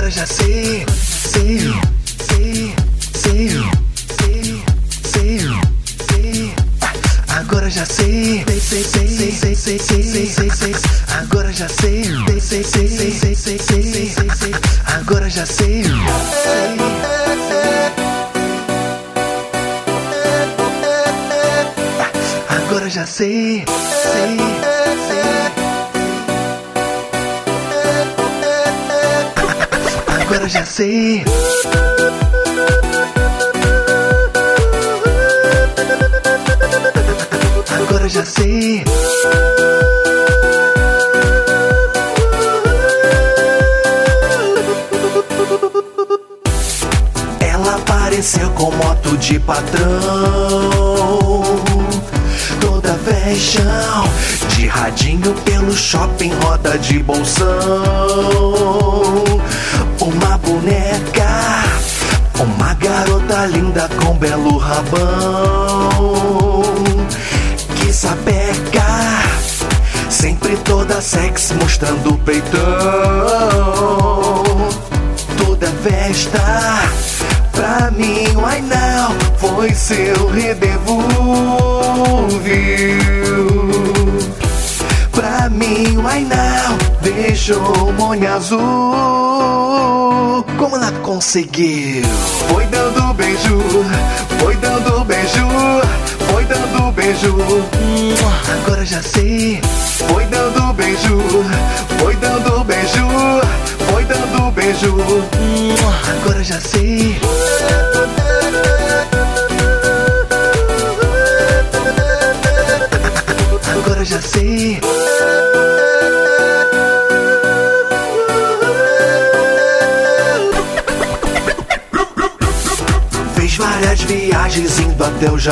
Agora já sei, sei. Agora já sei, agora já sei, agora já sei. Agora já sei, agora já sei. Agora já sei. Ela apareceu com moto de patrão, toda vexão, de radinho pelo shopping, roda de bolsão. Uma boneca, uma garota linda com belo rabão, que sapeca, sempre toda sexy, mostrando o peitão. Toda festa, pra mim, why now, foi seu redevô, viu? Pra mim, why now, deixou monha azul. Como ela conseguiu? Foi dando beijo, foi dando beijo, foi dando beijo. Agora já sei. Foi dando beijo, foi dando beijo, foi dando beijo. Agora já sei. Agora já sei. Fez várias viagens indo até o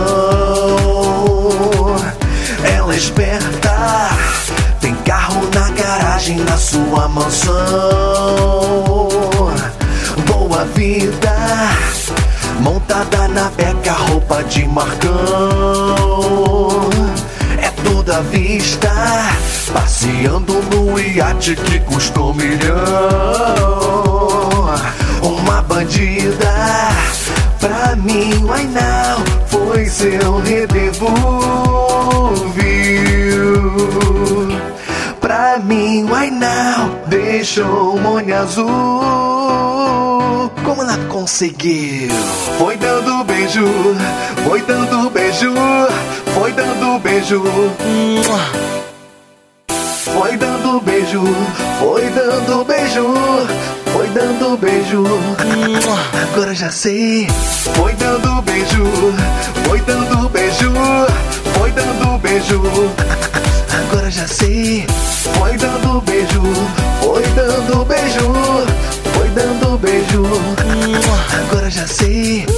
Japão. Ela é esperta, tem carro na garagem na sua mansão. Boa vida, montada na beca, roupa de marcão. É toda vista, passeando no iate que custou $1 milhão. Uma bandida, pra mim, why now, foi seu redevô, viu? Pra mim, why now, deixou monha azul. Como ela conseguiu? Foi dando beijo, foi dando beijo, foi dando beijo. Foi dando beijo, foi dando beijo, foi dando beijo. Agora já sei. Foi dando beijo, foi dando beijo, foi dando beijo. Agora já sei. Foi dando beijo, foi dando beijo, foi dando beijo. Agora já sei.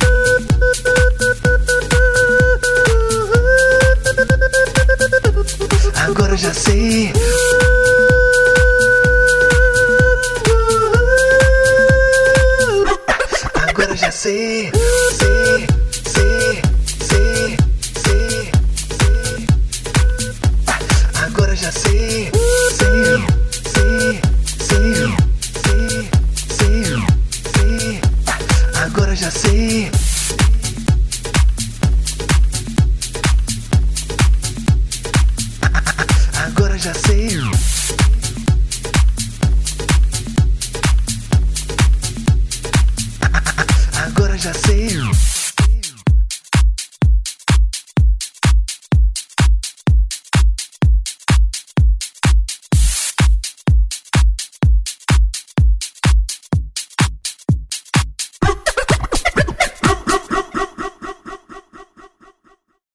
Agora já sei. Agora já sei. Agora já sei. Agora já sei. Agora já sei. Agora já sei.